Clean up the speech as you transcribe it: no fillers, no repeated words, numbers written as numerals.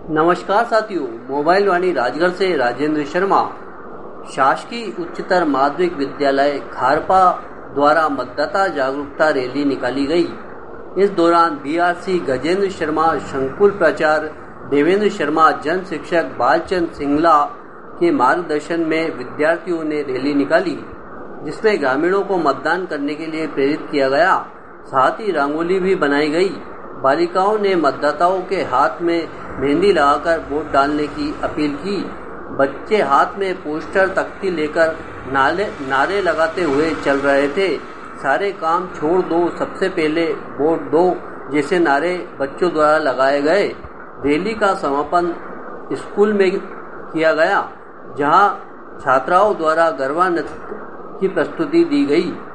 नमस्कार साथियों, मोबाइल वाणी राजगढ़ से राजेंद्र शर्मा। शासकीय उच्चतर माध्यमिक विद्यालय खारपा द्वारा मतदाता जागरूकता रैली निकाली गई। इस दौरान बीआरसी गजेंद्र शर्मा, संकुल प्राचार्य देवेंद्र शर्मा, जन शिक्षक बालचंद सिंगला के मार्गदर्शन में विद्यार्थियों ने रैली निकाली, जिसमें ग्रामीणों को मतदान करने के लिए प्रेरित किया गया। साथ ही रंगोली भी बनाई गई। बालिकाओं ने मतदाताओं के हाथ में मेहंदी लगाकर वोट डालने की अपील की। बच्चे हाथ में पोस्टर तख्ती लेकर नारे लगाते हुए चल रहे थे। सारे काम छोड़ दो, सबसे पहले वोट दो जैसे नारे बच्चों द्वारा लगाए गए। रैली का समापन स्कूल में किया गया, जहां छात्राओं द्वारा गरबा नृत्य की प्रस्तुति दी गई।